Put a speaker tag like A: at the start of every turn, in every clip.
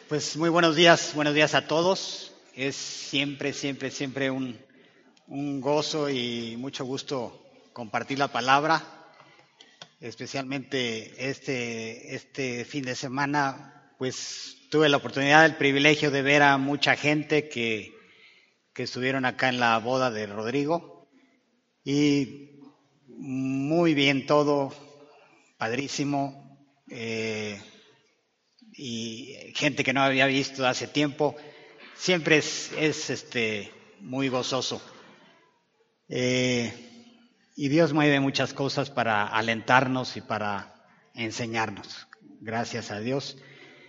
A: Pues muy buenos días a todos. Es siempre un gozo y mucho gusto compartir la palabra, especialmente este fin de semana. Pues tuve la oportunidad, el privilegio de ver a mucha gente que estuvieron acá en la boda de Rodrigo y muy bien todo, padrísimo. Y gente que no había visto hace tiempo, siempre es muy gozoso. Y Dios mueve muchas cosas para alentarnos y para enseñarnos. Gracias a Dios.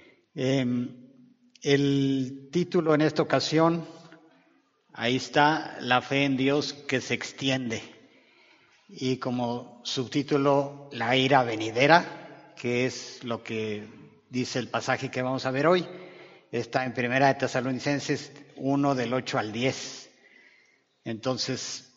A: El título en esta ocasión, ahí está, la fe en Dios que se extiende. Y como subtítulo, la ira venidera, que es lo que dice el pasaje que vamos a ver hoy. Está en Primera de Tesalonicenses 1, del 8 al 10. Entonces,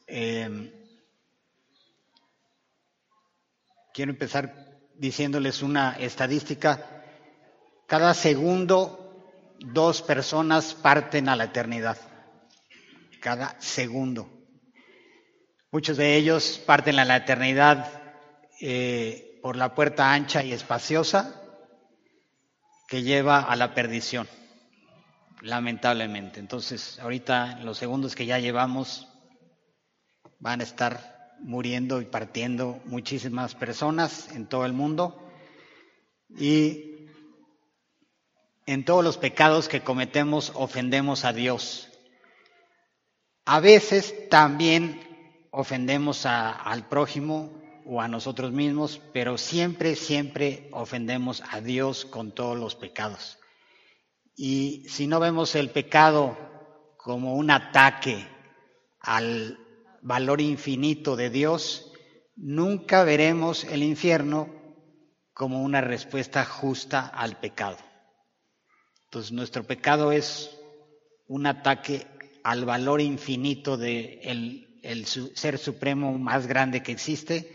A: quiero empezar diciéndoles una estadística. Cada segundo, 2 personas parten a la eternidad. Cada segundo. Muchos de ellos parten a la eternidad por la puerta ancha y espaciosa que lleva a la perdición, lamentablemente. Entonces, ahorita los segundos que ya llevamos van a estar muriendo y partiendo muchísimas personas en todo el mundo. Y en todos los pecados que cometemos ofendemos a Dios. A veces también ofendemos al prójimo o a nosotros mismos, pero siempre ofendemos a Dios con todos los pecados. Y si no vemos el pecado como un ataque al valor infinito de Dios, nunca veremos el infierno como una respuesta justa al pecado. Entonces, nuestro pecado es un ataque al valor infinito de el ser supremo más grande que existe.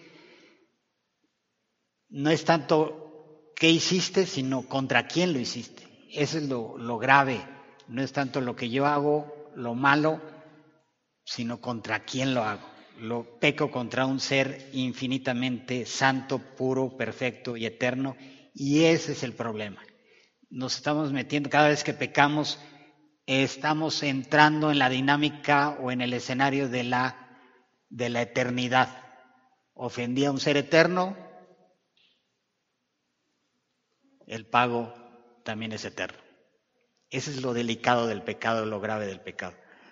A: No es tanto qué hiciste, sino contra quién lo hiciste. Eso es lo grave. No es tanto lo que yo hago, lo malo, sino contra quién lo hago. Lo peco contra un ser infinitamente santo, puro, perfecto y eterno. Y ese es el problema. Nos estamos metiendo, cada vez que pecamos, estamos entrando en la dinámica o en el escenario de la eternidad. Ofendí a un ser eterno, el pago también es eterno. Ese es lo delicado del pecado, lo grave del pecado.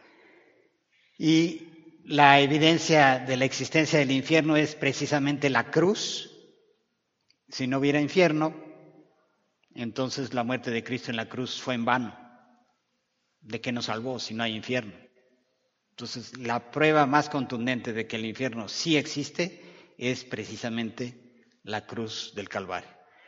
A: Y la evidencia de la existencia del infierno es precisamente la cruz. Si no hubiera infierno, entonces la muerte de Cristo en la cruz fue en vano. ¿De qué nos salvó si no hay infierno? Entonces, la prueba más contundente de que el infierno sí existe es precisamente la cruz del Calvario.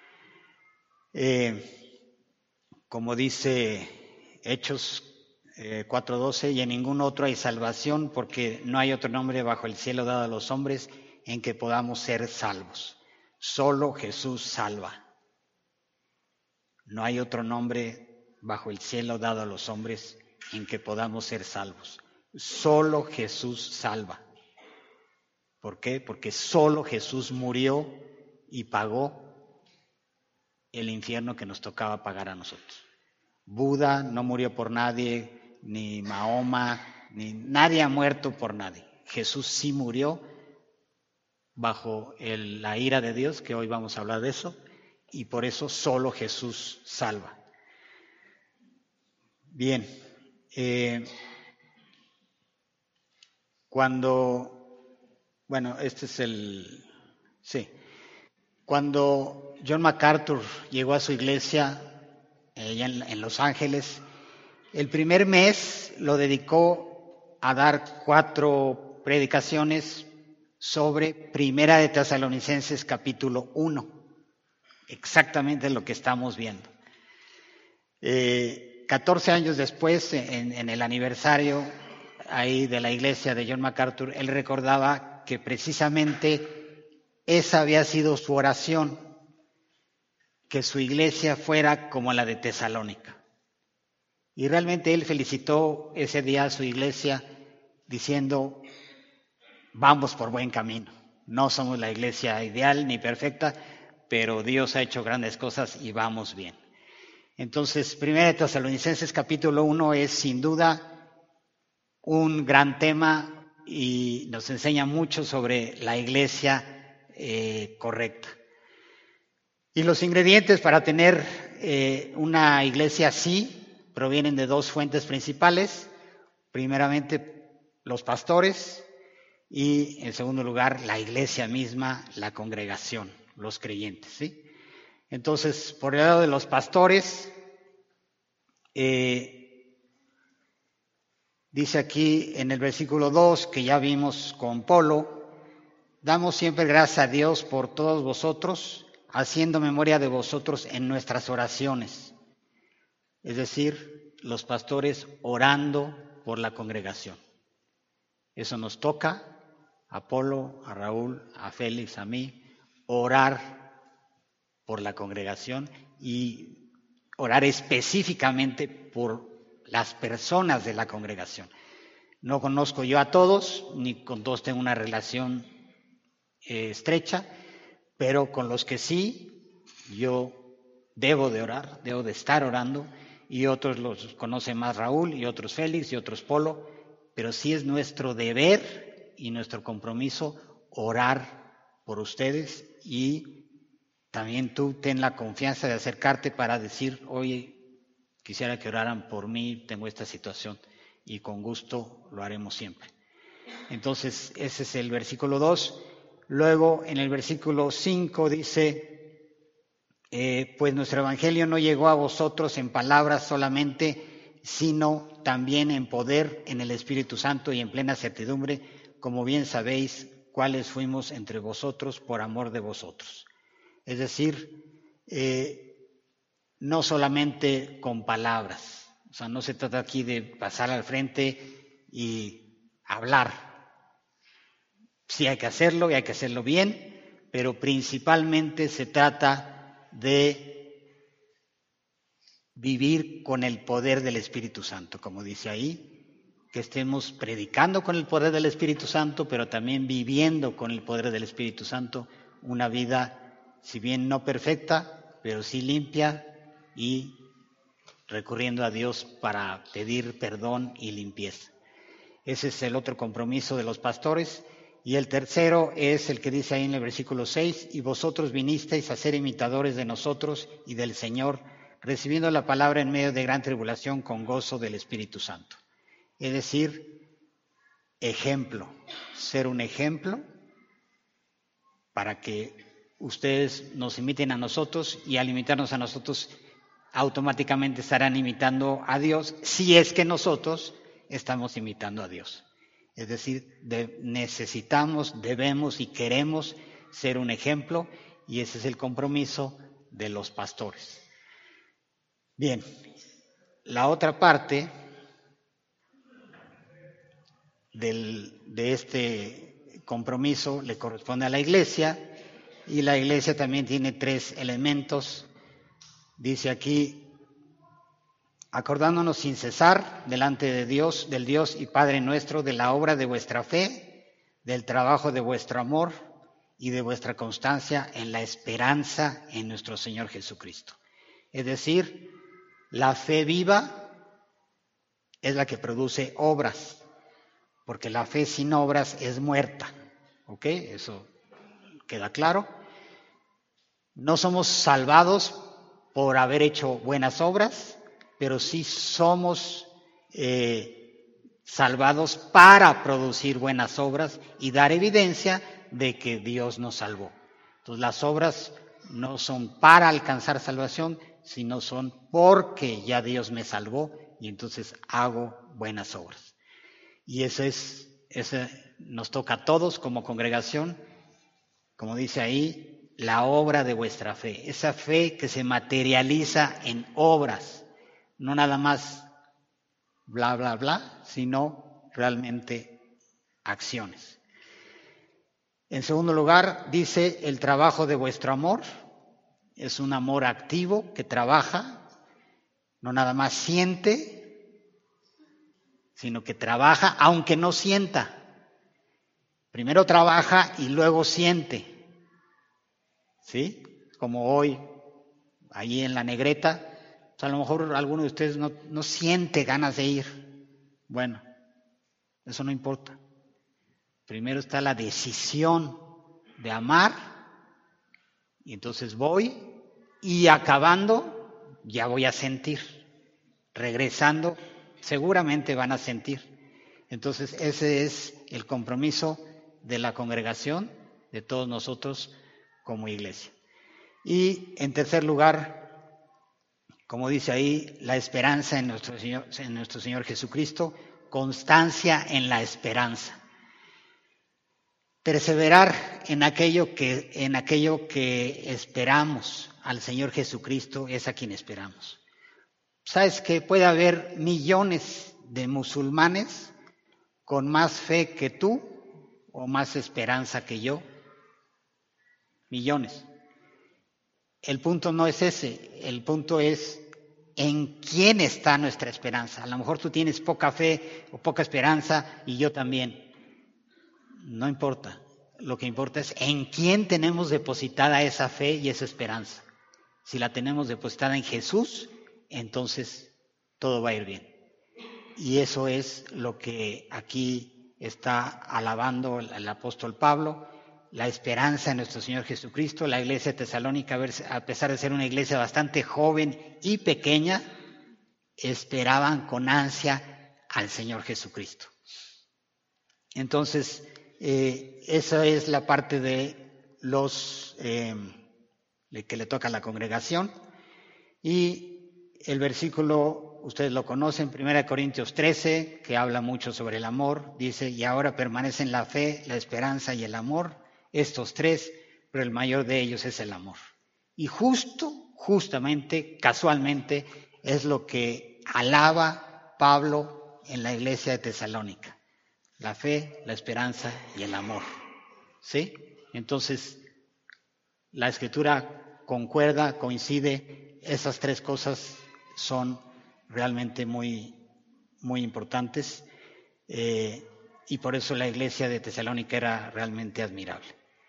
A: Como dice Hechos 4:12, y en ningún otro hay salvación, porque no hay otro nombre bajo el cielo dado a los hombres en que podamos ser salvos. Solo Jesús salva. No hay otro nombre bajo el cielo dado a los hombres en que podamos ser salvos. Solo Jesús salva. ¿Por qué? Porque solo Jesús murió y pagó el infierno que nos tocaba pagar a nosotros. Buda no murió por nadie, ni Mahoma, ni nadie ha muerto por nadie. Jesús sí murió bajo la ira de Dios, que hoy vamos a hablar de eso, y por eso solo Jesús salva. Bien, Cuando John MacArthur llegó a su iglesia allá en Los Ángeles, el primer mes lo dedicó a dar 4 predicaciones sobre Primera de Tesalonicenses capítulo 1, exactamente lo que estamos viendo. 14 años después, en el aniversario ahí de la iglesia de John MacArthur, él recordaba que precisamente esa había sido su oración, que su iglesia fuera como la de Tesalónica. Y realmente él felicitó ese día a su iglesia diciendo, vamos por buen camino. No somos la iglesia ideal ni perfecta, pero Dios ha hecho grandes cosas y vamos bien. Entonces, 1 Tesalonicenses capítulo 1 es sin duda un gran tema y nos enseña mucho sobre la iglesia correcta. Y los ingredientes para tener una iglesia así provienen de dos fuentes principales. Primeramente, los pastores y, en segundo lugar, la iglesia misma, la congregación, los creyentes, ¿sí? Entonces, por el lado de los pastores, dice aquí en el versículo 2, que ya vimos con Polo, damos siempre gracias a Dios por todos vosotros, haciendo memoria de vosotros en nuestras oraciones. Es decir, los pastores orando por la congregación. Eso nos toca, a Polo, a Raúl, a Félix, a mí, orar por la congregación y orar específicamente por las personas de la congregación. No conozco yo a todos, ni con todos tengo una relación estrecha, pero con los que sí, yo debo de orar, debo de estar orando, y otros los conoce más Raúl, y otros Félix, y otros Polo, pero sí es nuestro deber y nuestro compromiso orar por ustedes, y también tú ten la confianza de acercarte para decir, oye, quisiera que oraran por mí, tengo esta situación, y con gusto lo haremos siempre. Entonces, ese es el versículo 2. Luego, en el versículo 5 dice, pues nuestro evangelio no llegó a vosotros en palabras solamente, sino también en poder, en el Espíritu Santo y en plena certidumbre, como bien sabéis cuáles fuimos entre vosotros por amor de vosotros. Es decir, no solamente con palabras, o sea, no se trata aquí de pasar al frente y hablar. Sí hay que hacerlo y hay que hacerlo bien, pero principalmente se trata de vivir con el poder del Espíritu Santo, como dice ahí, que estemos predicando con el poder del Espíritu Santo, pero también viviendo con el poder del Espíritu Santo una vida, si bien no perfecta, pero sí limpia y recurriendo a Dios para pedir perdón y limpieza. Ese es el otro compromiso de los pastores. Y el tercero es el que dice ahí en el versículo 6, y vosotros vinisteis a ser imitadores de nosotros y del Señor, recibiendo la palabra en medio de gran tribulación con gozo del Espíritu Santo. Es decir, ejemplo, ser un ejemplo para que ustedes nos imiten a nosotros, y al imitarnos a nosotros automáticamente estarán imitando a Dios, si es que nosotros estamos imitando a Dios. Es decir, necesitamos, debemos y queremos ser un ejemplo, y ese es el compromiso de los pastores. Bien, la otra parte de este compromiso le corresponde a la iglesia, y la iglesia también tiene 3 elementos. Dice aquí, acordándonos sin cesar delante de Dios, del Dios y Padre nuestro, de la obra de vuestra fe, del trabajo de vuestro amor y de vuestra constancia en la esperanza en nuestro Señor Jesucristo. Es decir, la fe viva es la que produce obras, porque la fe sin obras es muerta. ¿Ok? Eso queda claro. No somos salvados por haber hecho buenas obras, pero sí somos salvados para producir buenas obras y dar evidencia de que Dios nos salvó. Entonces, las obras no son para alcanzar salvación, sino son porque ya Dios me salvó y entonces hago buenas obras. Y ese nos toca a todos como congregación, como dice ahí, la obra de vuestra fe, esa fe que se materializa en obras. No nada más bla, bla, bla, sino realmente acciones. En segundo lugar, dice el trabajo de vuestro amor. Es un amor activo que trabaja, no nada más siente, sino que trabaja aunque no sienta. Primero trabaja y luego siente. ¿Sí? Como hoy, ahí en la Negreta, pues a lo mejor alguno de ustedes no siente ganas de ir. Bueno, eso no importa. Primero está la decisión de amar, y entonces voy, y acabando ya voy a sentir. Regresando, seguramente van a sentir. Entonces ese es el compromiso de la congregación, de todos nosotros como iglesia. Y en tercer lugar, como dice ahí, la esperanza en nuestro Señor Jesucristo, constancia en la esperanza. Perseverar en aquello que esperamos al Señor Jesucristo es a quien esperamos. ¿Sabes que puede haber millones de musulmanes con más fe que tú o más esperanza que yo? Millones. El punto no es ese, el punto es en quién está nuestra esperanza. A lo mejor tú tienes poca fe o poca esperanza y yo también. No importa, lo que importa es en quién tenemos depositada esa fe y esa esperanza. Si la tenemos depositada en Jesús, entonces todo va a ir bien. Y eso es lo que aquí está alabando el apóstol Pablo, la esperanza en nuestro Señor Jesucristo. La iglesia de Tesalónica, a pesar de ser una iglesia bastante joven y pequeña, esperaban con ansia al Señor Jesucristo. Entonces, esa es la parte de los que le toca a la congregación. Y el versículo, ustedes lo conocen, 1 Corintios 13, que habla mucho sobre el amor, dice, y ahora permanecen la fe, la esperanza y el amor, estos tres, pero el mayor de ellos es el amor. Y justamente, casualmente, es lo que alaba Pablo en la iglesia de Tesalónica. La fe, la esperanza y el amor. ¿Sí? Entonces, la Escritura concuerda, coincide, esas tres cosas son realmente muy, muy importantes y por eso la iglesia de Tesalónica era realmente admirable.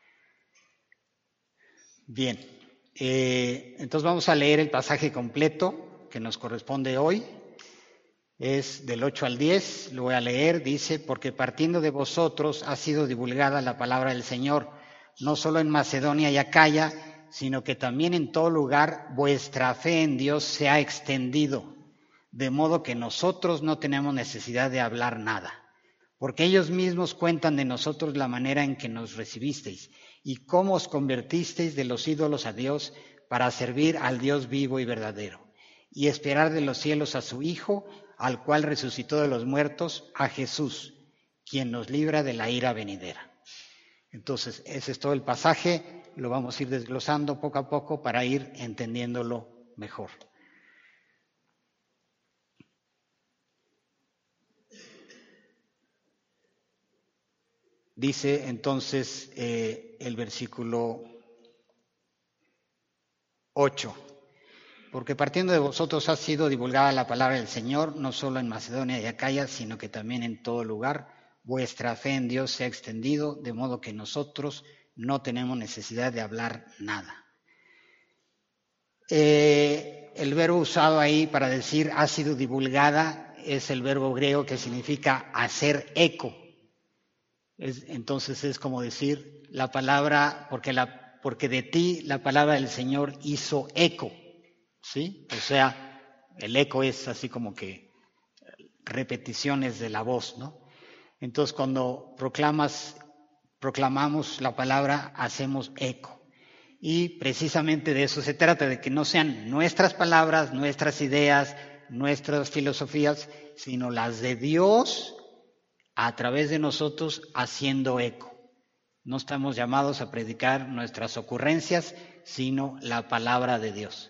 A: Bien, entonces vamos a leer el pasaje completo que nos corresponde hoy. Es del 8 al 10, lo voy a leer, dice, porque partiendo de vosotros ha sido divulgada la palabra del Señor, no solo en Macedonia y Acaya, sino que también en todo lugar vuestra fe en Dios se ha extendido, de modo que nosotros no tenemos necesidad de hablar nada, porque ellos mismos cuentan de nosotros la manera en que nos recibisteis y cómo os convertisteis de los ídolos a Dios para servir al Dios vivo y verdadero, y esperar de los cielos a su Hijo, al cual resucitó de los muertos, a Jesús, quien nos libra de la ira venidera. Entonces, ese es todo el pasaje, lo vamos a ir desglosando poco a poco para ir entendiéndolo mejor. Dice entonces el versículo 8. Porque partiendo de vosotros ha sido divulgada la palabra del Señor, no solo en Macedonia y Acaya, sino que también en todo lugar. Vuestra fe en Dios se ha extendido, de modo que nosotros no tenemos necesidad de hablar nada. El verbo usado ahí para decir ha sido divulgada es el verbo griego que significa hacer eco. Entonces es como decir la palabra, porque de ti la palabra del Señor hizo eco. ¿Sí? O sea, el eco es así como que repeticiones de la voz, ¿no? Entonces, cuando proclamamos la palabra, hacemos eco. Y precisamente de eso se trata, de que no sean nuestras palabras, nuestras ideas, nuestras filosofías, sino las de Dios a través de nosotros haciendo eco. No estamos llamados a predicar nuestras ocurrencias, sino la palabra de Dios.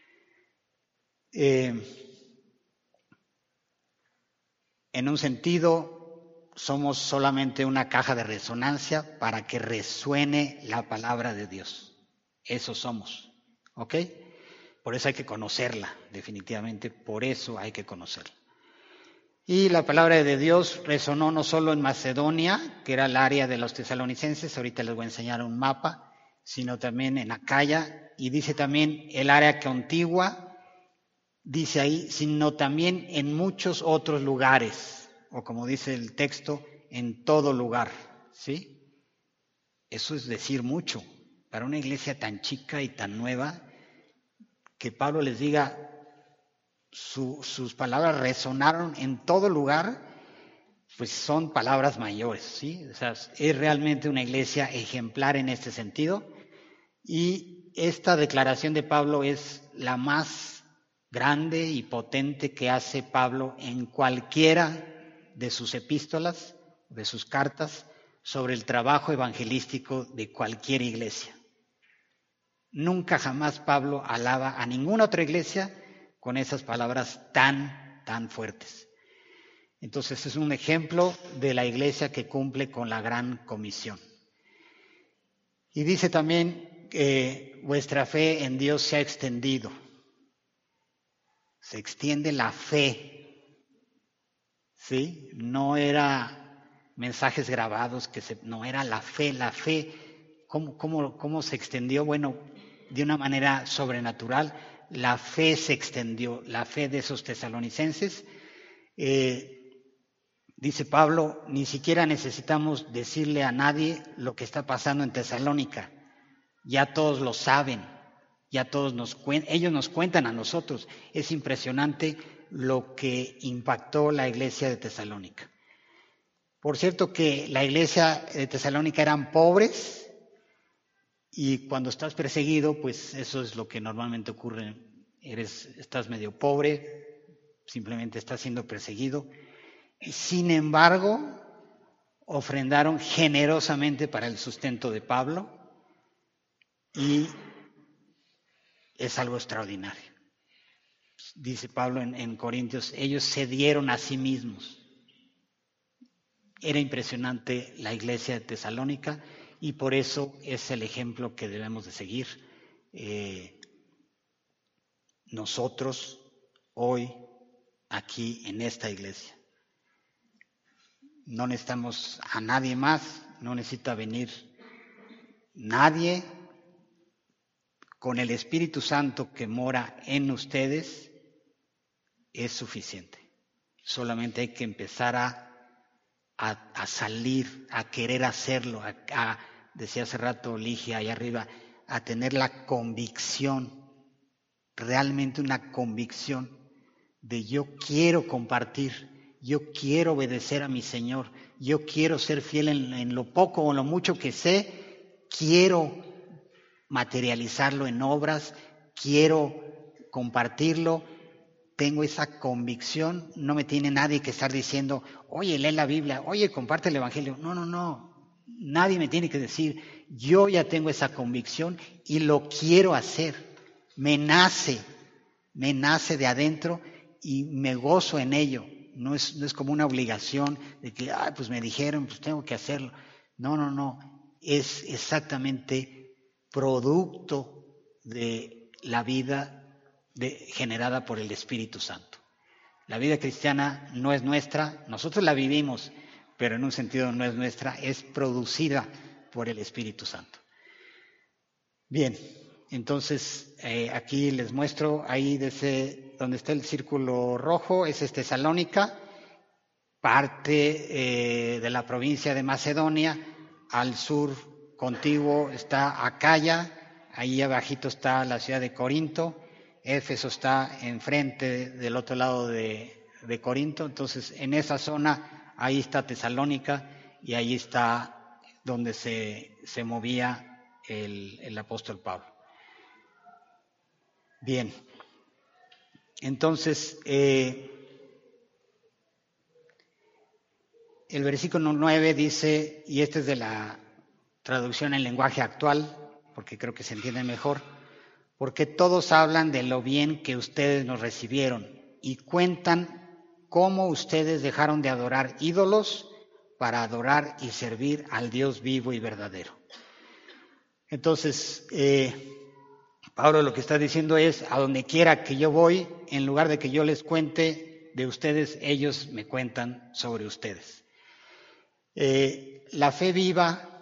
A: En un sentido, somos solamente una caja de resonancia para que resuene la palabra de Dios. Eso somos, ¿ok? Por eso hay que conocerla, definitivamente, por eso hay que conocerla. Y la palabra de Dios resonó no solo en Macedonia, que era el área de los tesalonicenses, ahorita les voy a enseñar un mapa, sino también en Acaya, y dice también el área contigua, dice ahí, sino también en muchos otros lugares, o como dice el texto, en todo lugar, ¿sí? Eso es decir mucho, para una iglesia tan chica y tan nueva, que Pablo les diga, sus palabras resonaron en todo lugar, pues son palabras mayores, ¿sí? O sea, es realmente una iglesia ejemplar en este sentido, y esta declaración de Pablo es la más grande y potente que hace Pablo en cualquiera de sus epístolas, de sus cartas, sobre el trabajo evangelístico de cualquier iglesia. Nunca jamás Pablo alaba a ninguna otra iglesia con esas palabras tan fuertes. Entonces es un ejemplo de la iglesia que cumple con la gran comisión. Y dice también que vuestra fe en Dios se ha extendido. Se extiende la fe, ¿sí? No era mensajes grabados, no era la fe. ¿Cómo se extendió? Bueno, de una manera sobrenatural, la fe se extendió, la fe de esos tesalonicenses. Dice Pablo, ni siquiera necesitamos decirle a nadie lo que está pasando en Tesalónica. Ya todos lo saben, ya todos ellos nos cuentan a nosotros. Es impresionante lo que impactó la iglesia de Tesalónica. Por cierto que la iglesia de Tesalónica eran pobres, y cuando estás perseguido, pues eso es lo que normalmente ocurre. Estás medio pobre, simplemente estás siendo perseguido. Sin embargo, ofrendaron generosamente para el sustento de Pablo, y es algo extraordinario. Dice Pablo en Corintios, ellos se dieron a sí mismos. Era impresionante la iglesia de Tesalónica, y por eso es el ejemplo que debemos de seguir nosotros hoy aquí en esta iglesia. No necesitamos a nadie más, no necesita venir nadie. Con el Espíritu Santo que mora en ustedes es suficiente. Solamente hay que empezar a salir, a querer hacerlo, decía hace rato Ligia allá arriba, a tener la convicción, realmente una convicción de yo quiero compartir, yo quiero obedecer a mi Señor, yo quiero ser fiel en lo poco o lo mucho que sé, quiero materializarlo en obras, quiero compartirlo, tengo esa convicción. No me tiene nadie que estar diciendo, oye, lee la Biblia, oye, comparte el Evangelio. No, nadie me tiene que decir, yo ya tengo esa convicción y lo quiero hacer, me nace de adentro y me gozo en ello. No es como una obligación de que, pues me dijeron, pues tengo que hacerlo. No, es exactamente producto de la vida generada por el Espíritu Santo. La vida cristiana no es nuestra, nosotros la vivimos, pero en un sentido no es nuestra, es producida por el Espíritu Santo. Bien, entonces aquí les muestro, ahí desde donde está el círculo rojo, ese es Tesalónica, parte de la provincia de Macedonia. Al sur contiguo está Acaya, ahí abajito está la ciudad de Corinto, Éfeso está enfrente del otro lado de Corinto. Entonces en esa zona ahí está Tesalónica, y ahí está donde se movía el apóstol Pablo. Bien, entonces el versículo 9 dice, y este es de la traducción en lenguaje actual, porque creo que se entiende mejor, porque todos hablan de lo bien que ustedes nos recibieron y cuentan cómo ustedes dejaron de adorar ídolos para adorar y servir al Dios vivo y verdadero. Entonces, Pablo lo que está diciendo es, a donde quiera que yo voy, en lugar de que yo les cuente de ustedes, ellos me cuentan sobre ustedes. La fe viva,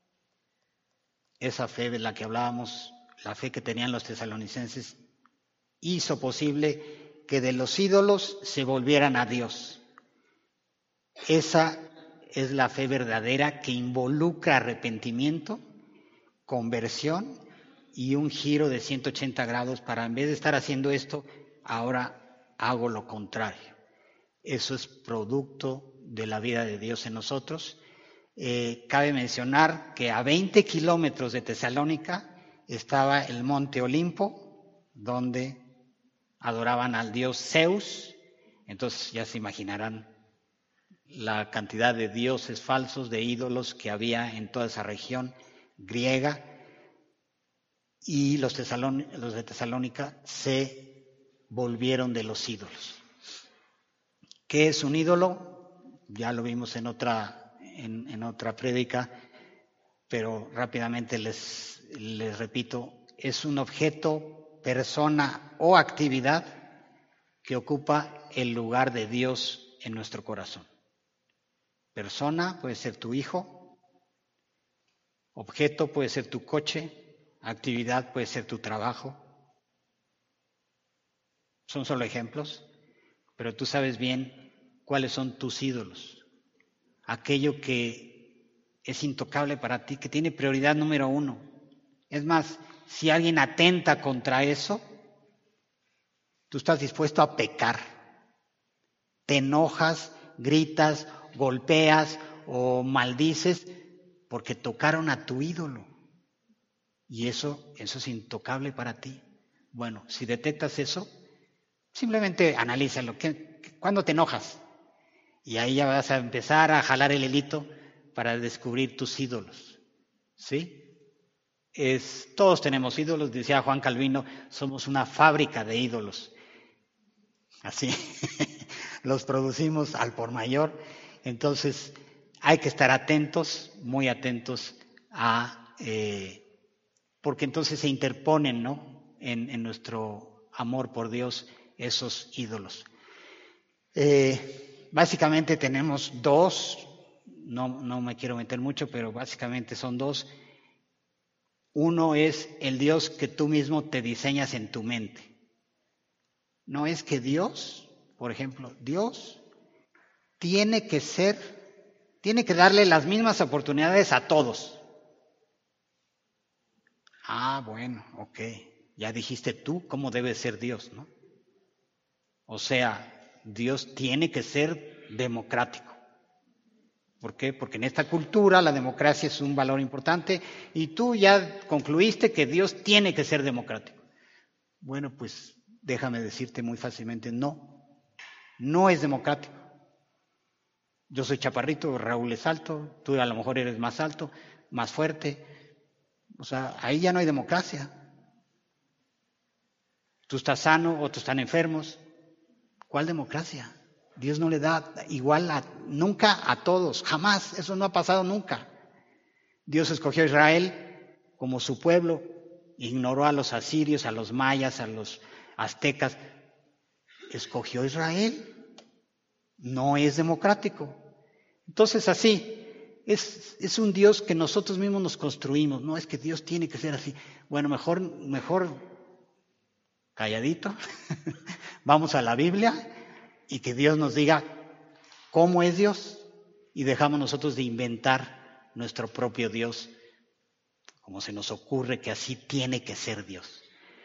A: esa fe de la que hablábamos, la fe que tenían los tesalonicenses, hizo posible que de los ídolos se volvieran a Dios. Esa es la fe verdadera que involucra arrepentimiento, conversión y un giro de 180 grados para, en vez de estar haciendo esto, ahora hago lo contrario. Eso es producto de la vida de Dios en nosotros. Cabe mencionar que a 20 kilómetros de Tesalónica estaba el monte Olimpo, donde adoraban al dios Zeus. Entonces ya se imaginarán la cantidad de dioses falsos, de ídolos que había en toda esa región griega. Y los de Tesalónica se volvieron de los ídolos. ¿Qué es un ídolo? Ya lo vimos en otra prédica, pero rápidamente les repito, es un objeto, persona o actividad que ocupa el lugar de Dios en nuestro corazón. Persona puede ser tu hijo, objeto puede ser tu coche, actividad puede ser tu trabajo. Son solo ejemplos, pero tú sabes bien cuáles son tus ídolos. Aquello que es intocable para ti, que tiene prioridad número 1. Es más, si alguien atenta contra eso, tú estás dispuesto a pecar. Te enojas, gritas, golpeas o maldices porque tocaron a tu ídolo. Y eso es intocable para ti. Bueno, si detectas eso, simplemente analízalo. ¿Cuándo te enojas? Y ahí ya vas a empezar a jalar el hilito para descubrir tus ídolos. ¿Sí? Todos tenemos ídolos, decía Juan Calvino, somos una fábrica de ídolos. Así, los producimos al por mayor. Entonces, hay que estar atentos, muy atentos porque entonces se interponen, ¿no?, en nuestro amor por Dios esos ídolos. Básicamente tenemos 2, no me quiero meter mucho, pero básicamente son 2. Uno es el Dios que tú mismo te diseñas en tu mente. No es que Dios, por ejemplo, Dios tiene que darle las mismas oportunidades a todos. Bueno, ok. Ya dijiste tú cómo debe ser Dios, ¿no? O sea, Dios tiene que ser democrático. ¿Por qué? Porque en esta cultura la democracia es un valor importante y tú ya concluiste que Dios tiene que ser democrático. Bueno, pues déjame decirte muy fácilmente, no es democrático. Yo soy chaparrito, Raúl es alto, tú a lo mejor eres más alto, más fuerte. O sea, ahí ya no hay democracia. Tú estás sano, otros están enfermos. ¿Cuál democracia? Dios no le da igual nunca a todos, jamás, eso no ha pasado nunca. Dios escogió a Israel como su pueblo, ignoró a los asirios, a los mayas, a los aztecas. Escogió a Israel, no es democrático. Entonces así, es un Dios que nosotros mismos nos construimos, no es que Dios tiene que ser así. Bueno, mejor calladito, vamos a la Biblia y que Dios nos diga cómo es Dios y dejamos nosotros de inventar nuestro propio Dios, como se nos ocurre que así tiene que ser Dios.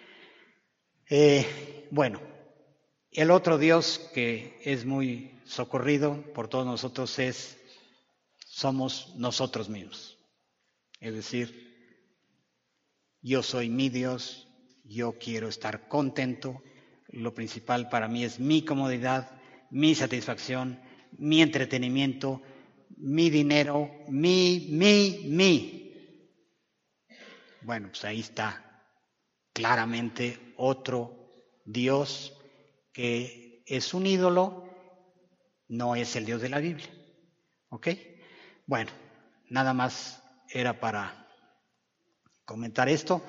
A: Bueno, el otro Dios que es muy socorrido por todos nosotros somos nosotros mismos. Es decir, yo soy mi Dios, yo quiero estar contento, lo principal para mí es mi comodidad, mi satisfacción, mi entretenimiento, mi dinero, mi. Bueno, pues ahí está claramente otro Dios que es un ídolo, no es el Dios de la Biblia. ¿Ok? Bueno, nada más era para comentar esto.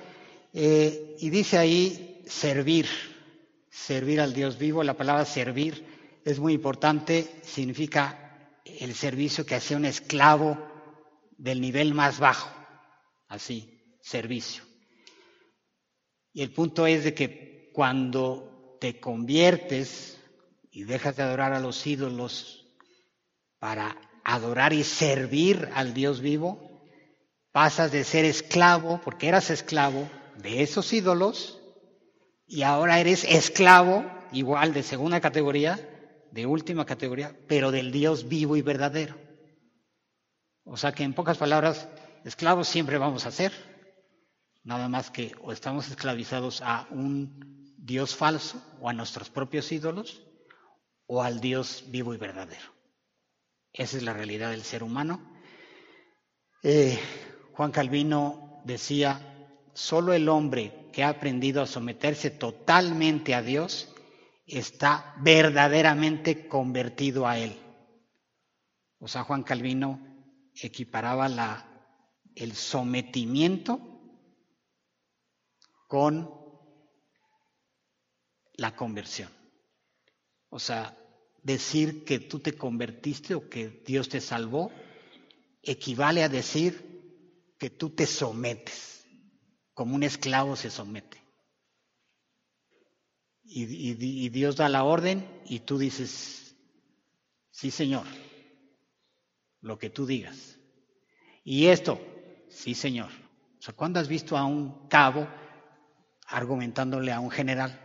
A: Y dice ahí servir al Dios vivo. La palabra servir es muy importante, significa el servicio que hacía un esclavo del nivel más bajo, así, servicio. Y el punto es de que cuando te conviertes y dejas de adorar a los ídolos para adorar y servir al Dios vivo, pasas de ser esclavo, porque eras esclavo de esos ídolos, y ahora eres esclavo, igual de segunda categoría, de última categoría, pero del Dios vivo y verdadero. O sea que en pocas palabras, esclavos siempre vamos a ser, nada más que o estamos esclavizados a un Dios falso o a nuestros propios ídolos o al Dios vivo y verdadero. Esa es la realidad del ser humano. Juan Calvino decía, solo el hombre que ha aprendido a someterse totalmente a Dios está verdaderamente convertido a Él. O sea, Juan Calvino equiparaba el sometimiento con la conversión. O sea, decir que tú te convertiste o que Dios te salvó equivale a decir que tú te sometes, como un esclavo se somete. Y Dios da la orden y tú dices, sí Señor, lo que tú digas. Y esto, sí Señor. O sea, ¿cuándo has visto a un cabo argumentándole a un general?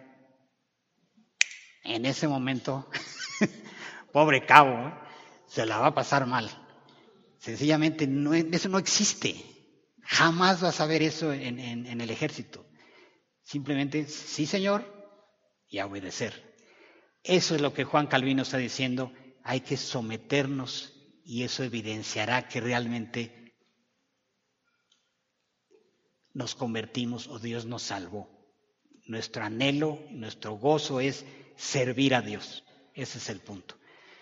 A: En ese momento, pobre cabo, se la va a pasar mal. Sencillamente, eso no existe. Jamás vas a ver eso en el ejército. Simplemente, sí Señor, y a obedecer. Eso es lo que Juan Calvino está diciendo, hay que someternos y eso evidenciará que realmente nos convertimos o Dios nos salvó. Nuestro anhelo, nuestro gozo es servir a Dios. Ese es el punto.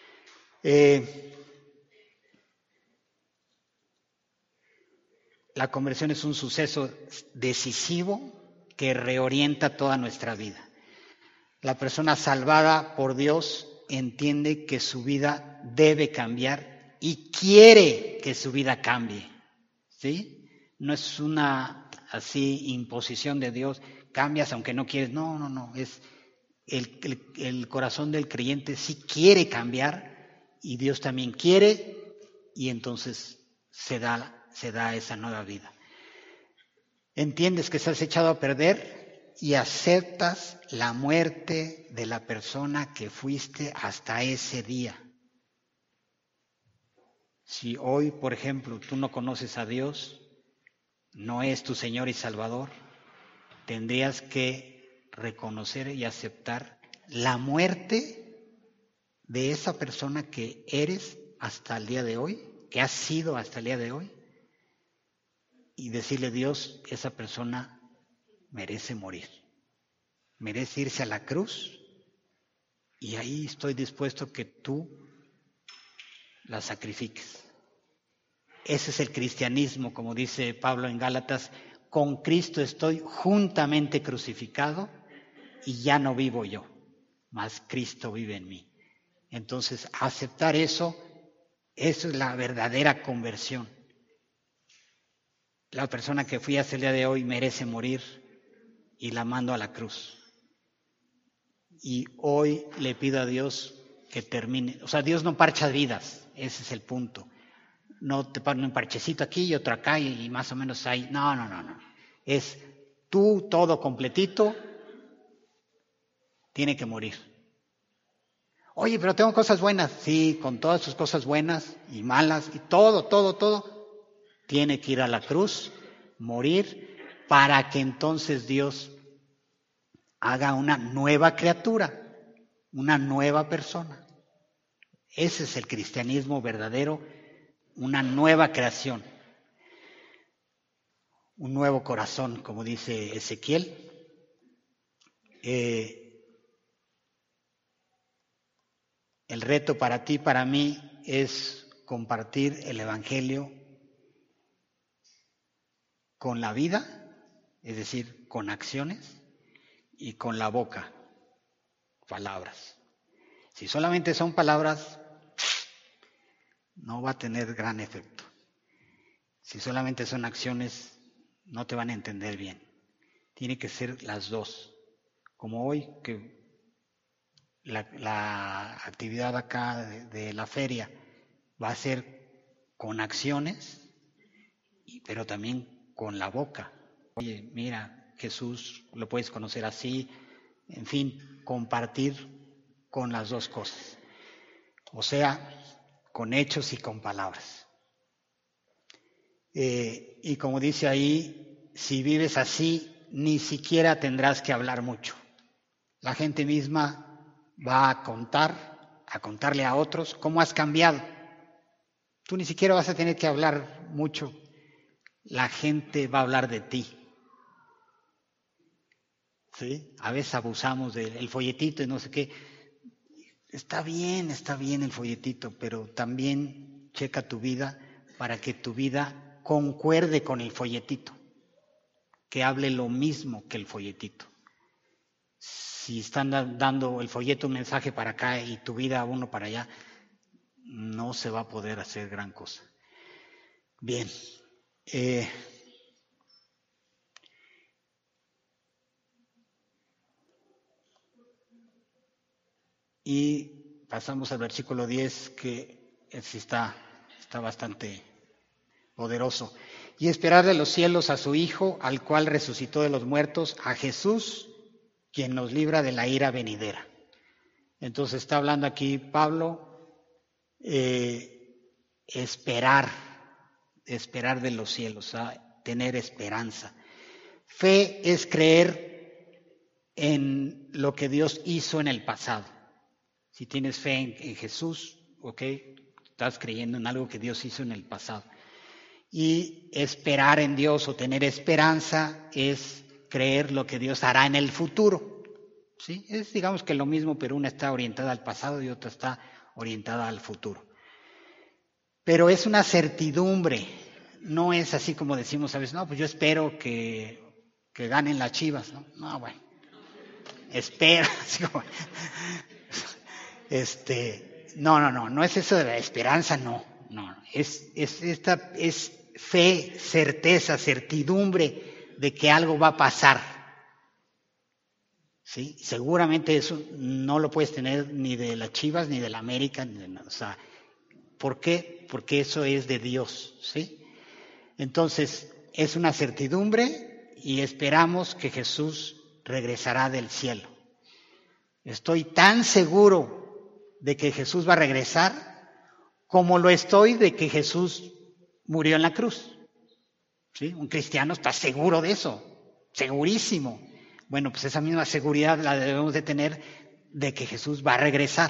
A: La conversión es un suceso decisivo que reorienta toda nuestra vida. La persona salvada por Dios entiende que su vida debe cambiar y quiere que su vida cambie. ¿Sí? No es una así imposición de Dios, cambias aunque no quieres. No. Es el corazón del creyente sí quiere cambiar y Dios también quiere y entonces se da esa nueva vida. Entiendes que estás echado a perder y aceptas la muerte de la persona que fuiste hasta ese día. Si hoy, por ejemplo, tú no conoces a Dios, no es tu Señor y Salvador, tendrías que reconocer y aceptar la muerte de esa persona que eres hasta el día de hoy, que has sido hasta el día de hoy, y decirle, Dios, esa persona merece morir, merece irse a la cruz, y ahí estoy dispuesto que tú la sacrifiques. Ese es el cristianismo, como dice Pablo en Gálatas, con Cristo estoy juntamente crucificado y ya no vivo yo, mas Cristo vive en mí. Entonces, aceptar eso es la verdadera conversión. La persona que fui hasta el día de hoy merece morir y la mando a la cruz. Y hoy le pido a Dios que termine. O sea, Dios no parcha vidas, ese es el punto. No te ponen un parchecito aquí y otro acá y más o menos ahí. No. Es tú todo completito, tiene que morir. Oye, pero tengo cosas buenas. Sí, con todas sus cosas buenas y malas y todo, tiene que ir a la cruz, morir, para que entonces Dios haga una nueva criatura, una nueva persona. Ese es el cristianismo verdadero, una nueva creación, un nuevo corazón, como dice Ezequiel. El reto para ti, para mí, es compartir el Evangelio con la vida, es decir, con acciones, y con la boca, palabras. Si solamente son palabras, no va a tener gran efecto. Si solamente son acciones, no te van a entender bien. Tiene que ser las dos. Como hoy, que la actividad acá de la feria va a ser con acciones, pero también con la boca. Oye, mira, Jesús lo puedes conocer así, en fin, compartir con las dos cosas. O sea, con hechos y con palabras. Y como dice ahí, si vives así, ni siquiera tendrás que hablar mucho. La gente misma va a contarle a otros cómo has cambiado. Tú ni siquiera vas a tener que hablar mucho. La gente va a hablar de ti. ¿Sí? A veces abusamos del folletito y no sé qué. Está bien el folletito, pero también checa tu vida para que tu vida concuerde con el folletito, que hable lo mismo que el folletito. Si están dando el folleto un mensaje para acá y tu vida uno para allá, no se va a poder hacer gran cosa. Bien. Y pasamos al versículo 10, que sí está bastante poderoso. Y esperar de los cielos a su Hijo, al cual resucitó de los muertos, a Jesús, quien nos libra de la ira venidera. Entonces está hablando aquí Pablo, esperar de los cielos, tener esperanza. Fe es creer en lo que Dios hizo en el pasado. Si tienes fe en Jesús, ok, estás creyendo en algo que Dios hizo en el pasado. Y esperar en Dios o tener esperanza es creer lo que Dios hará en el futuro. ¿Sí? Es digamos que lo mismo, pero una está orientada al pasado y otra está orientada al futuro. Pero es una certidumbre, no es así como decimos a veces, no, pues yo espero que ganen las Chivas, ¿no? No, bueno, espera, así como, no es eso de la esperanza, no, es fe, certeza, certidumbre de que algo va a pasar. ¿Sí? Seguramente eso no lo puedes tener ni de las Chivas, ni de la América, ni de nada. O sea, ¿por qué? Porque eso es de Dios, ¿sí? Entonces, es una certidumbre y esperamos que Jesús regresará del cielo. Estoy tan seguro de que Jesús va a regresar como lo estoy de que Jesús murió en la cruz. ¿Sí? Un cristiano está seguro de eso, segurísimo. Bueno, pues esa misma seguridad la debemos de tener de que Jesús va a regresar.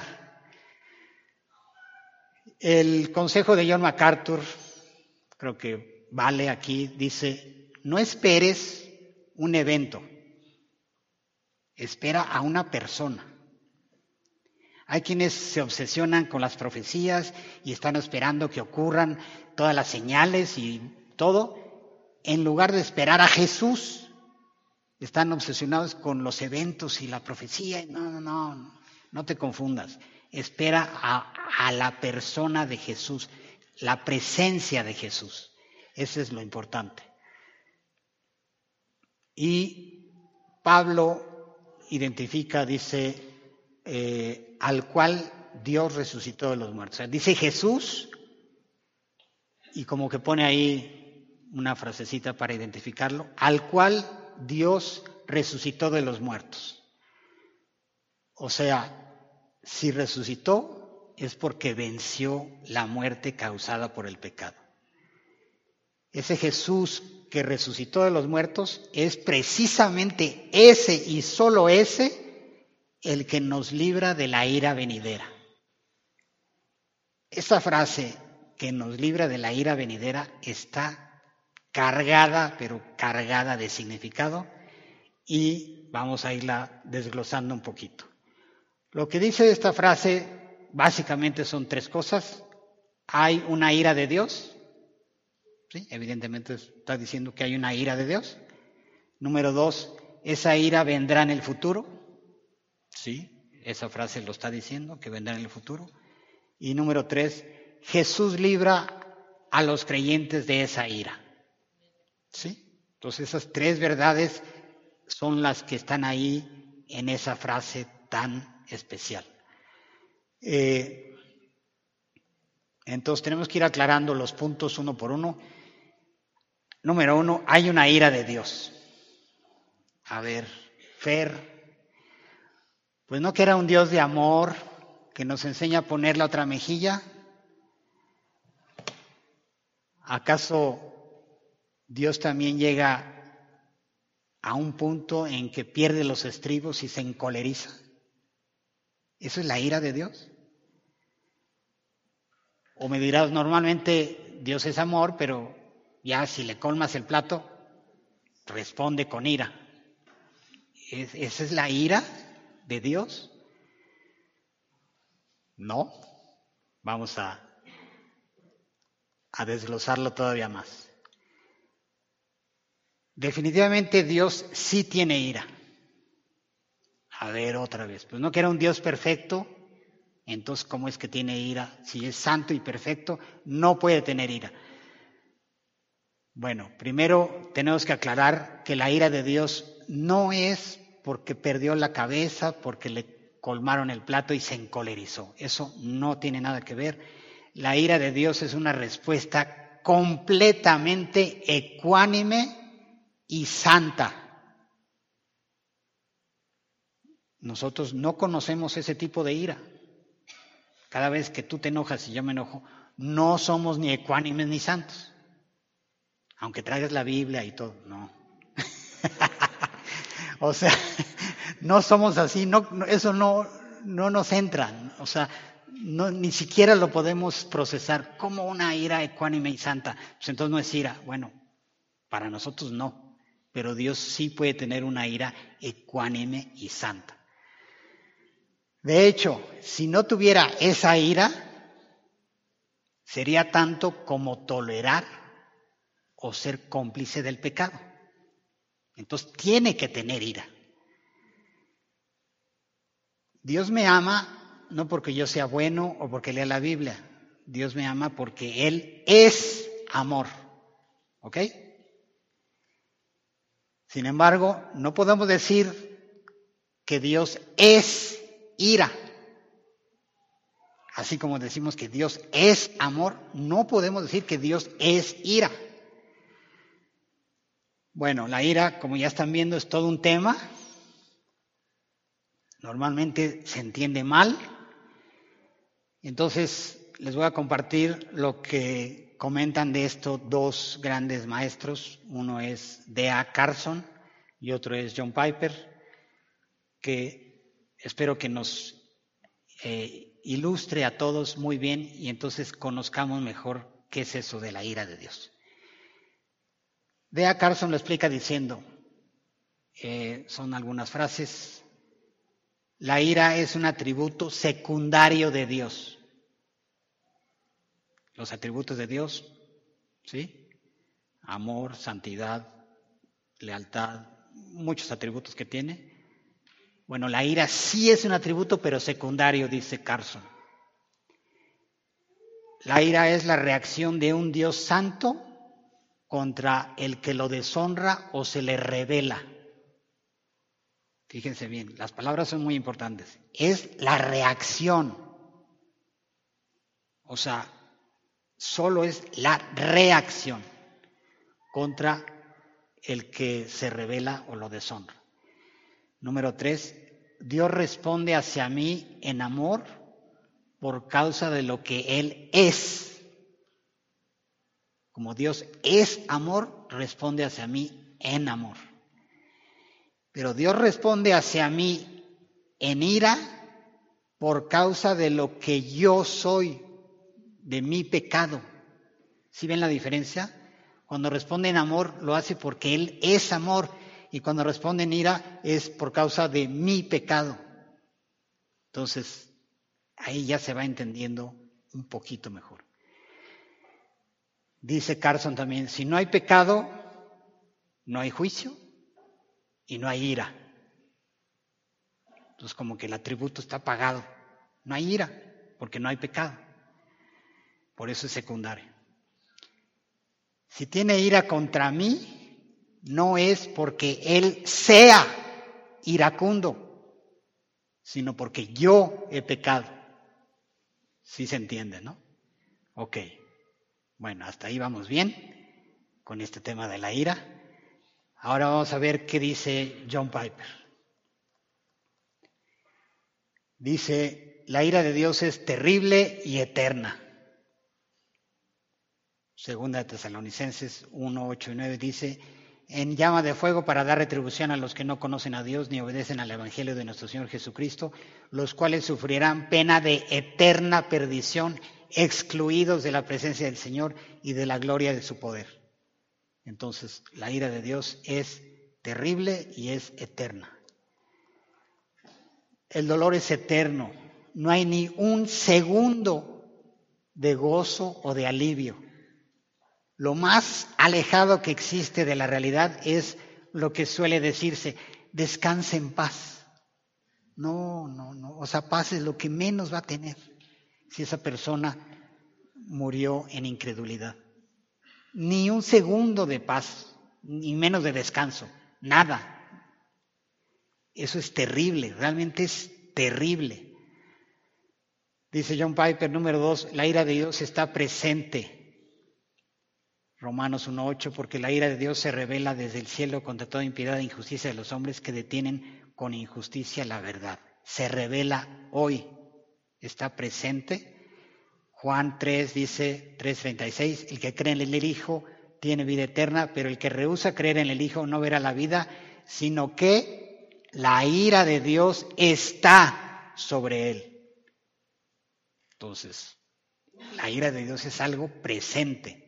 A: El consejo de John MacArthur, creo que vale aquí, dice, no esperes un evento, espera a una persona. Hay quienes se obsesionan con las profecías y están esperando que ocurran todas las señales y todo, en lugar de esperar a Jesús. Están obsesionados con los eventos y la profecía. No te confundas. Espera a la persona de Jesús, la presencia de Jesús. Eso es lo importante. Y Pablo identifica, dice, al cual Dios resucitó de los muertos. O sea, dice Jesús, y como que pone ahí una frasecita para identificarlo, al cual Dios resucitó de los muertos. O sea, si resucitó es porque venció la muerte causada por el pecado. Ese Jesús que resucitó de los muertos es precisamente ese y solo ese el que nos libra de la ira venidera. Esta frase, que nos libra de la ira venidera, está cargada, pero cargada de significado, y vamos a irla desglosando un poquito. Lo que dice esta frase básicamente son tres cosas. Hay una ira de Dios, ¿sí? Evidentemente está diciendo que hay una ira de Dios. Número 2, esa ira vendrá en el futuro, ¿sí? esa frase lo está diciendo, que vendrá en el futuro. Y número 3, Jesús libra a los creyentes de esa ira. ¿Sí? Entonces esas 3 verdades son las que están ahí en esa frase tan especial. Entonces tenemos que ir aclarando los puntos uno por uno. Número 1, hay una ira de Dios. A ver, Fer, pues no que era un Dios de amor que nos enseña a poner la otra mejilla. ¿Acaso Dios también llega a un punto en que pierde los estribos y se encoleriza? ¿Eso es la ira de Dios? O me dirás, normalmente Dios es amor, pero ya si le colmas el plato, responde con ira. ¿Esa es la ira de Dios? No. Vamos a desglosarlo todavía más. Definitivamente Dios sí tiene ira. A ver otra vez, pues no que era un Dios perfecto, entonces ¿cómo es que tiene ira? Si es santo y perfecto, no puede tener ira. Bueno, primero tenemos que aclarar que la ira de Dios no es porque perdió la cabeza, porque le colmaron el plato y se encolerizó. Eso no tiene nada que ver. La ira de Dios es una respuesta completamente ecuánime y santa. Nosotros no conocemos ese tipo de ira. Cada vez que tú te enojas y yo me enojo, no somos ni ecuánimes ni santos. Aunque traigas la Biblia y todo, no. O sea, no somos así, eso no nos entra. O sea, ni siquiera lo podemos procesar como una ira ecuánime y santa. Pues entonces no es ira. Bueno, para nosotros no. Pero Dios sí puede tener una ira ecuánime y santa. De hecho, si no tuviera esa ira, sería tanto como tolerar o ser cómplice del pecado. Entonces tiene que tener ira. Dios me ama no porque yo sea bueno o porque lea la Biblia. Dios me ama porque Él es amor. ¿Ok? Sin embargo, no podemos decir que Dios es ira. Así como decimos que Dios es amor, no podemos decir que Dios es ira. Bueno, la ira, como ya están viendo, es todo un tema. Normalmente se entiende mal. Entonces, les voy a compartir lo que comentan de esto 2 grandes maestros. Uno es D.A. Carson y otro es John Piper, que espero que nos ilustre a todos muy bien y entonces conozcamos mejor qué es eso de la ira de Dios. D.A. Carson lo explica diciendo, son algunas frases: la ira es un atributo secundario de Dios. Los atributos de Dios, ¿sí? Amor, santidad, lealtad, muchos atributos que tiene. Bueno, la ira sí es un atributo, pero secundario, dice Carson. La ira es la reacción de un Dios santo contra el que lo deshonra o se le revela. Fíjense bien, las palabras son muy importantes. Es la reacción. O sea, solo es la reacción contra el que se revela o lo deshonra. Número 3, Dios responde hacia mí en amor por causa de lo que Él es. Como Dios es amor, responde hacia mí en amor. Pero Dios responde hacia mí en ira por causa de lo que yo soy, de mi pecado. ¿Sí ven la diferencia? Cuando responde en amor, lo hace porque Él es amor. Y cuando responde en ira, es por causa de mi pecado. Entonces, ahí ya se va entendiendo un poquito mejor. Dice Carson también, si no hay pecado, no hay juicio y no hay ira. Entonces como que el atributo está apagado. No hay ira, porque no hay pecado. Por eso es secundario. Si tiene ira contra mí, no es porque él sea iracundo, sino porque yo he pecado. ¿Sí se entiende, no? Ok. Bueno, hasta ahí vamos bien con este tema de la ira. Ahora vamos a ver qué dice John Piper. Dice, la ira de Dios es terrible y eterna. Segunda de Tesalonicenses 1, 8 y 9 dice, en llama de fuego para dar retribución a los que no conocen a Dios ni obedecen al Evangelio de nuestro Señor Jesucristo, los cuales sufrirán pena de eterna perdición, excluidos de la presencia del Señor y de la gloria de su poder. Entonces, la ira de Dios es terrible y es eterna. El dolor es eterno. No hay ni un segundo de gozo o de alivio. Lo más alejado que existe de la realidad es lo que suele decirse, descanse en paz. No. O sea, paz es lo que menos va a tener si esa persona murió en incredulidad. Ni un segundo de paz, ni menos de descanso, nada. Eso es terrible, realmente es terrible. Dice John Piper, número 2, la ira de Dios está presente. Romanos 1:8, porque la ira de Dios se revela desde el cielo contra toda impiedad e injusticia de los hombres que detienen con injusticia la verdad. Se revela hoy, está presente. Juan 3 dice, 3:36, el que cree en el Hijo tiene vida eterna, pero el que rehúsa creer en el Hijo no verá la vida, sino que la ira de Dios está sobre él. Entonces, la ira de Dios es algo presente.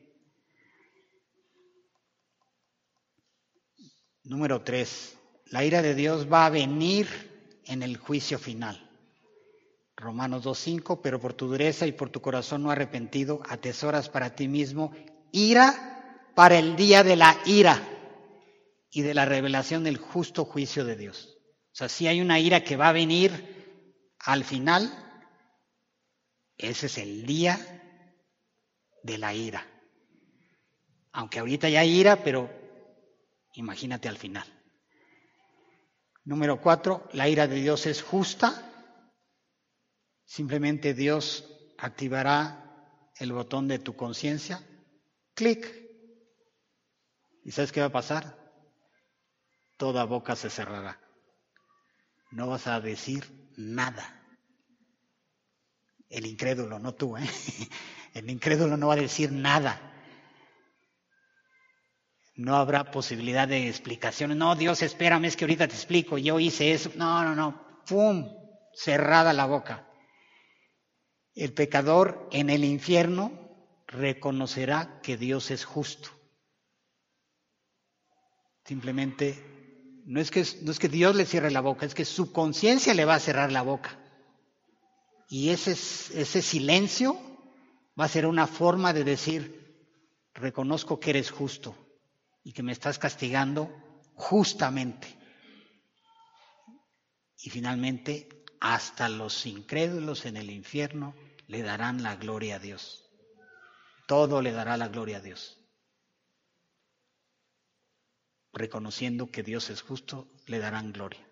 A: Número 3, la ira de Dios va a venir en el juicio final. Romanos 2:5, pero por tu dureza y por tu corazón no arrepentido, atesoras para ti mismo ira para el día de la ira y de la revelación del justo juicio de Dios. O sea, si hay una ira que va a venir al final, ese es el día de la ira. Aunque ahorita ya hay ira, pero imagínate al final. Número 4, la ira de Dios es justa. Simplemente Dios activará el botón de tu conciencia, clic. ¿Y sabes qué va a pasar? Toda boca se cerrará. No vas a decir nada. El incrédulo, no tú, ¿eh? El incrédulo no va a decir nada. No habrá posibilidad de explicaciones. No, Dios, espérame, es que ahorita te explico. Yo hice eso. No. ¡Pum! Cerrada la boca. El pecador en el infierno reconocerá que Dios es justo. Simplemente, no es que Dios le cierre la boca, es que su conciencia le va a cerrar la boca. Y ese silencio va a ser una forma de decir, reconozco que eres justo y que me estás castigando justamente. Y finalmente, hasta los incrédulos en el infierno le darán la gloria a Dios. Todo le dará la gloria a Dios. Reconociendo que Dios es justo, le darán gloria.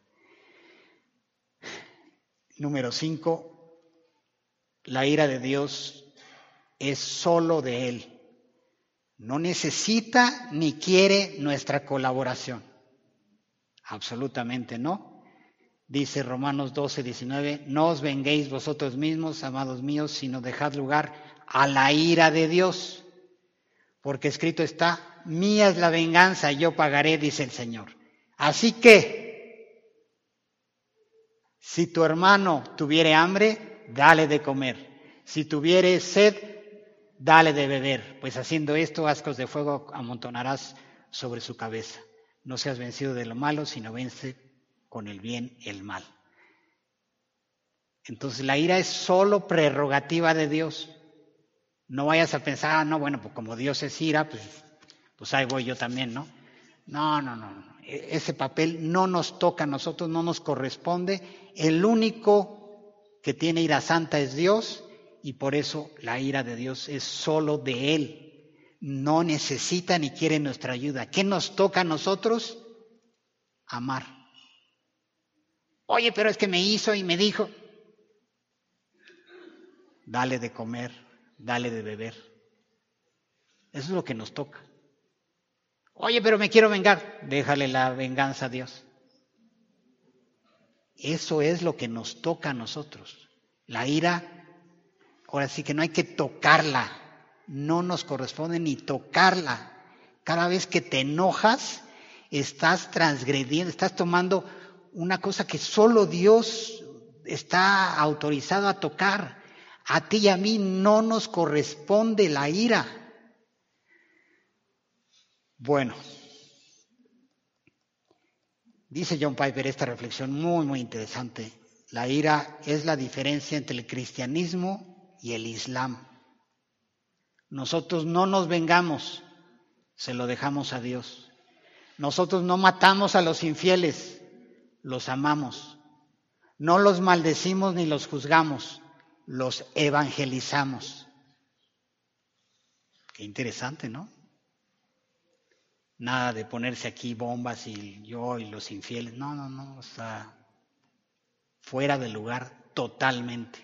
A: Número 5, la ira de Dios es solo de Él. No necesita ni quiere nuestra colaboración. Absolutamente no. Dice Romanos 12:19, no os venguéis vosotros mismos, amados míos, sino dejad lugar a la ira de Dios. Porque escrito está, mía es la venganza, yo pagaré, dice el Señor. Así que, si tu hermano tuviere hambre, dale de comer. Si tuviere sed, dale de beber. Pues haciendo esto, ascos de fuego amontonarás sobre su cabeza. No seas vencido de lo malo, sino vence con el bien el mal. Entonces la ira es solo prerrogativa de Dios. No vayas a pensar, no, bueno, pues como Dios es ira, pues ahí voy yo también, ¿no? No. ese papel no nos toca a nosotros, no nos corresponde. El único que tiene ira santa es Dios, y por eso la ira de Dios es solo de Él. No necesita ni quiere nuestra ayuda. ¿Qué nos toca a nosotros? Amar. Oye, pero es que me hizo y me dijo. Dale de comer, dale de beber. Eso es lo que nos toca. Oye, pero me quiero vengar. Déjale la venganza a Dios. Eso es lo que nos toca a nosotros. La ira, ahora sí que no hay que tocarla. No nos corresponde ni tocarla. Cada vez que te enojas, estás transgrediendo, estás tomando una cosa que solo Dios está autorizado a tocar. A ti y a mí no nos corresponde la ira. Bueno, dice John Piper esta reflexión muy interesante. La ira es la diferencia entre el cristianismo y el islam. Nosotros no nos vengamos, se lo dejamos a Dios. Nosotros no matamos a los infieles, los amamos. No los maldecimos ni los juzgamos, los evangelizamos. Qué interesante, ¿no? Nada de ponerse aquí bombas y yo y los infieles. No, o sea, fuera de lugar totalmente.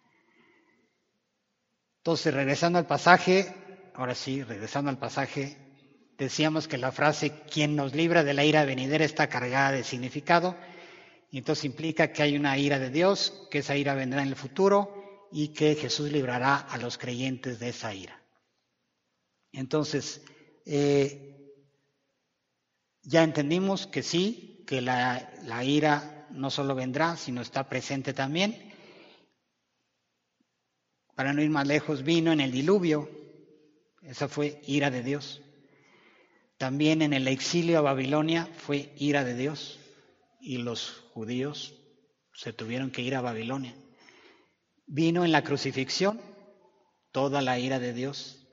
A: Entonces, regresando al pasaje, decíamos que la frase "quien nos libra de la ira venidera" está cargada de significado, y entonces implica que hay una ira de Dios, que esa ira vendrá en el futuro y que Jesús librará a los creyentes de esa ira. Entonces, ya entendimos que sí, que la ira no solo vendrá, sino está presente también. Para no ir más lejos, vino en el diluvio, esa fue ira de Dios. También en el exilio a Babilonia fue ira de Dios, y los judíos se tuvieron que ir a Babilonia. Vino en la crucifixión toda la ira de Dios.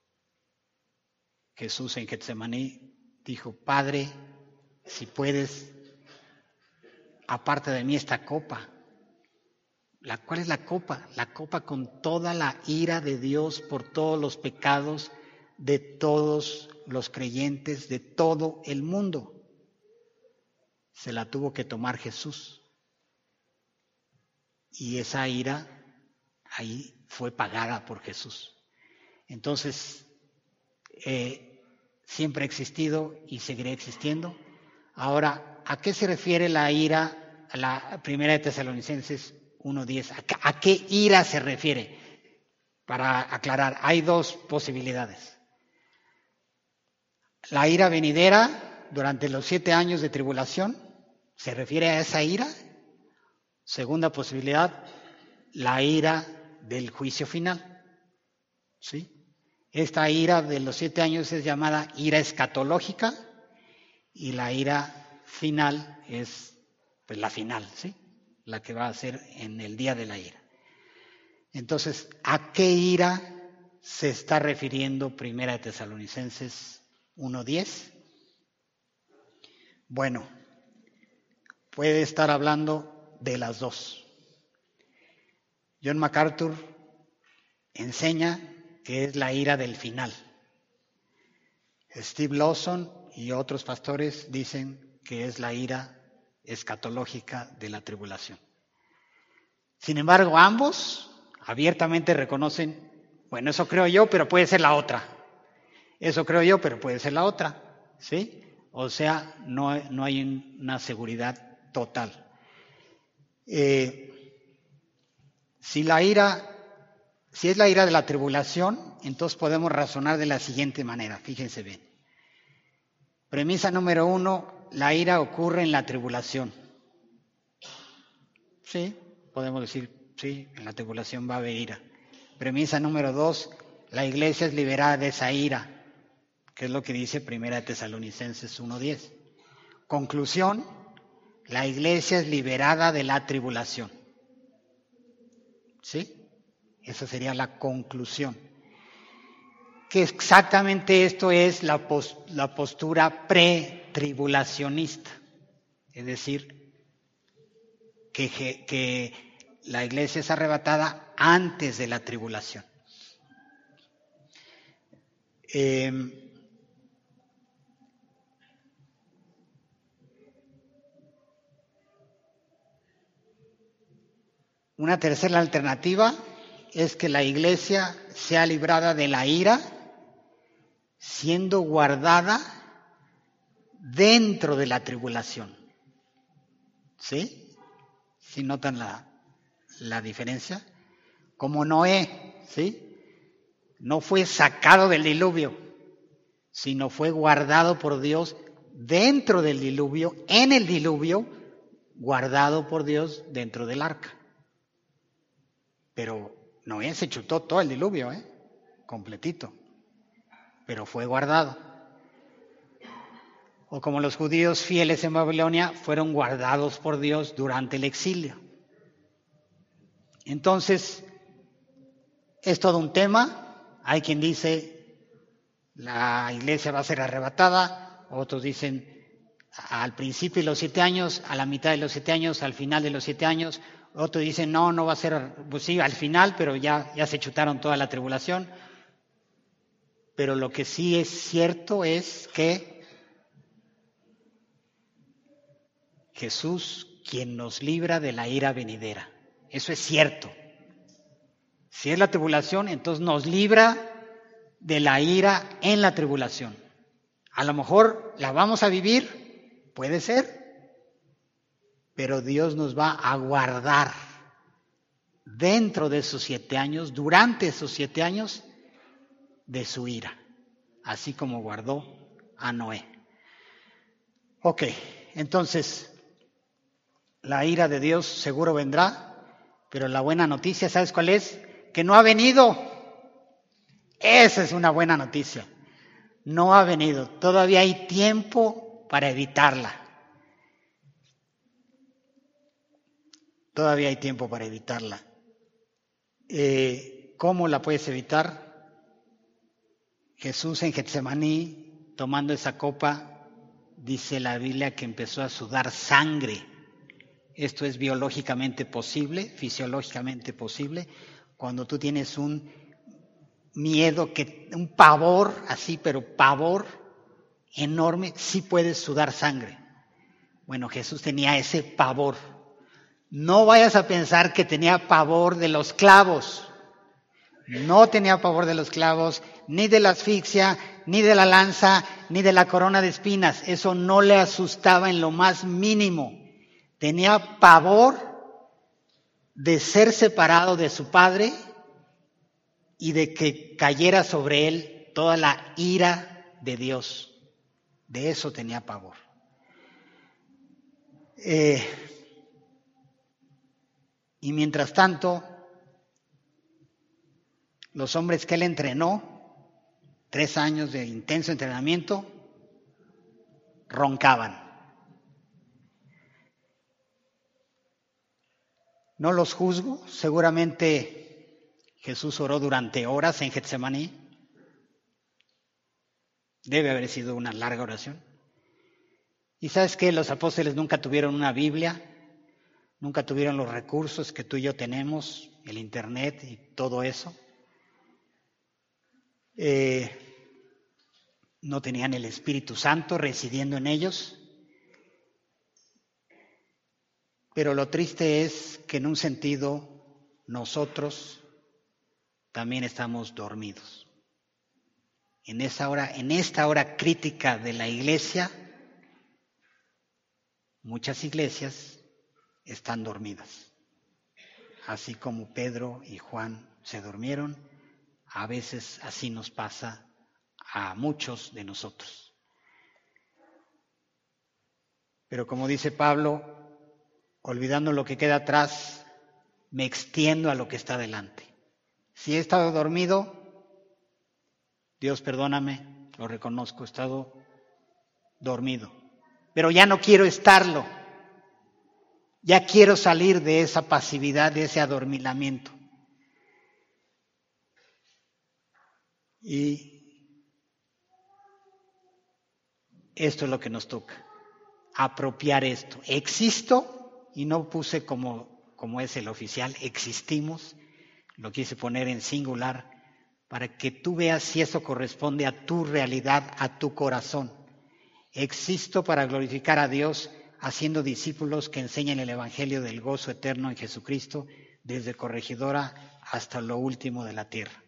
A: Jesús en Getsemaní dijo: Padre, si puedes, aparte de mí esta copa. ¿Cuál es la copa? La copa con toda la ira de Dios por todos los pecados de todos los creyentes de todo el mundo. Se la tuvo que tomar Jesús. Y esa ira ahí fue pagada por Jesús. Entonces, siempre ha existido y seguirá existiendo. Ahora, ¿a qué se refiere la ira? A la primera de Tesalonicenses 1:10. ¿A qué ira se refiere? Para aclarar, hay dos posibilidades. La ira venidera durante los 7 años de tribulación, ¿se refiere a esa ira? Segunda posibilidad, la ira del juicio final. ¿Sí? Esta ira de los 7 años es llamada ira escatológica, y la ira final es pues la final, ¿sí? La que va a ser en el día de la ira. Entonces, ¿a qué ira se está refiriendo Primera de Tesalonicenses 1:10? Bueno, puede estar hablando de las dos. John MacArthur enseña que es la ira del final. Steve Lawson y otros pastores dicen que es la ira escatológica de la tribulación. Sin embargo, ambos abiertamente reconocen, bueno, eso creo yo, pero puede ser la otra. Eso creo yo, pero puede ser la otra. ¿Sí? O sea, no hay una seguridad total. Si es la ira de la tribulación, entonces podemos razonar de la siguiente manera. Fíjense bien. Premisa número 1, la ira ocurre en la tribulación. Sí, podemos decir, sí, en la tribulación va a haber ira. Premisa número 2, la iglesia es liberada de esa ira, que es lo que dice Primera de Tesalonicenses 1:10. Conclusión, la iglesia es liberada de la tribulación. ¿Sí? Esa sería la conclusión. Que exactamente esto es la postura pretribulacionista, es decir, que la iglesia es arrebatada antes de la tribulación. Una tercera alternativa es que la iglesia sea librada de la ira, siendo guardada dentro de la tribulación. ¿Sí? ¿Sí notan la diferencia? Como Noé, ¿sí? No fue sacado del diluvio, sino fue guardado por Dios dentro del diluvio, en el diluvio, guardado por Dios dentro del arca. Pero Noé se chutó todo el diluvio, completito, pero fue guardado. O como los judíos fieles en Babilonia fueron guardados por Dios durante el exilio. Entonces, es todo un tema. Hay quien dice la iglesia va a ser arrebatada, otros dicen al principio de los 7 años, a la mitad de los 7 años, al final de los 7 años. Otros dicen no va a ser, pues sí, al final, pero ya se chutaron toda la tribulación. Pero lo que sí es cierto es que Jesús, quien nos libra de la ira venidera. Eso es cierto. Si es la tribulación, entonces nos libra de la ira en la tribulación. A lo mejor la vamos a vivir, puede ser, pero Dios nos va a guardar dentro de esos 7 años, durante esos 7 años, de su ira, así como guardó a Noé. Ok, entonces, la ira de Dios seguro vendrá, pero la buena noticia, ¿sabes cuál es? Que no ha venido. Esa es una buena noticia. No ha venido. Todavía hay tiempo para evitarla. Todavía hay tiempo para evitarla. ¿Cómo la puedes evitar? Jesús en Getsemaní, tomando esa copa, dice la Biblia que empezó a sudar sangre. Esto es biológicamente posible, fisiológicamente posible. Cuando tú tienes un miedo, un pavor, así, pero pavor enorme, sí puedes sudar sangre. Bueno, Jesús tenía ese pavor. No vayas a pensar que tenía pavor de los clavos. No tenía pavor de los clavos, ni de la asfixia, ni de la lanza, ni de la corona de espinas. Eso no le asustaba en lo más mínimo. Tenía pavor de ser separado de su padre y de que cayera sobre él toda la ira de Dios. De eso tenía pavor. Y mientras tanto, los hombres que él entrenó, 3 años de intenso entrenamiento, roncaban. No los juzgo, seguramente Jesús oró durante horas en Getsemaní. Debe haber sido una larga oración. Y sabes que los apóstoles nunca tuvieron una Biblia, nunca tuvieron los recursos que tú y yo tenemos, el internet y todo eso. No tenían el Espíritu Santo residiendo en ellos. Pero lo triste es que en un sentido nosotros también estamos dormidos. En esta hora crítica de la iglesia, muchas iglesias están dormidas. Así como Pedro y Juan se durmieron, a veces así nos pasa a muchos de nosotros. Pero como dice Pablo, olvidando lo que queda atrás, me extiendo a lo que está delante. Si he estado dormido, Dios perdóname, lo reconozco, he estado dormido. Pero ya no quiero estarlo. Ya quiero salir de esa pasividad, de ese adormilamiento. Y esto es lo que nos toca, apropiar esto. Existo, y no puse como es el oficial, existimos, lo quise poner en singular, para que tú veas si eso corresponde a tu realidad, a tu corazón. Existo para glorificar a Dios, haciendo discípulos que enseñen el Evangelio del gozo eterno en Jesucristo, desde Corregidora hasta lo último de la tierra.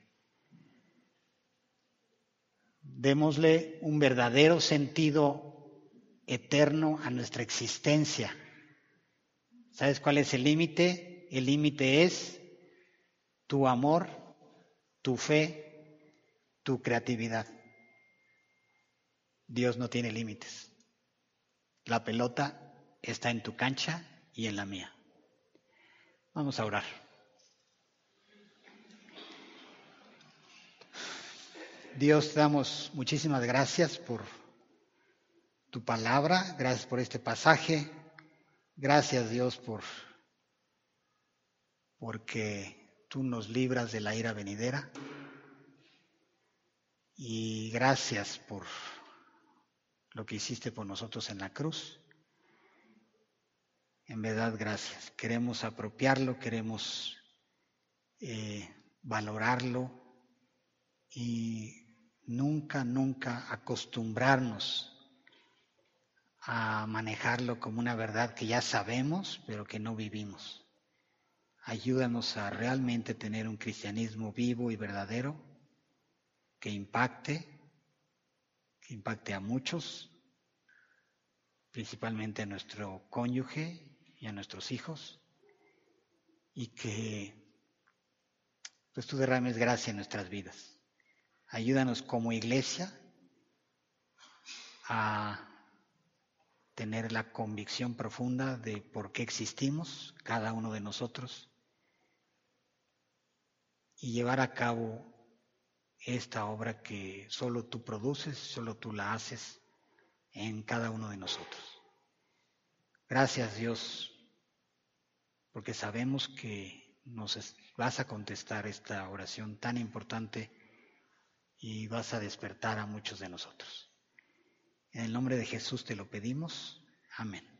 A: Démosle un verdadero sentido eterno a nuestra existencia. ¿Sabes cuál es el límite? El límite es tu amor, tu fe, tu creatividad. Dios no tiene límites. La pelota está en tu cancha y en la mía. Vamos a orar. Dios, te damos muchísimas gracias por tu palabra, gracias por este pasaje, gracias Dios porque tú nos libras de la ira venidera y gracias por lo que hiciste por nosotros en la cruz. En verdad, gracias. Queremos apropiarlo, queremos valorarlo y nunca acostumbrarnos a manejarlo como una verdad que ya sabemos, pero que no vivimos. Ayúdanos a realmente tener un cristianismo vivo y verdadero que impacte a muchos, principalmente a nuestro cónyuge y a nuestros hijos, y que pues tú derrames gracia en nuestras vidas. Ayúdanos como iglesia a tener la convicción profunda de por qué existimos, cada uno de nosotros, y llevar a cabo esta obra que solo tú produces, solo tú la haces en cada uno de nosotros. Gracias, Dios, porque sabemos que nos vas a contestar esta oración tan importante y vas a despertar a muchos de nosotros. En el nombre de Jesús te lo pedimos. Amén.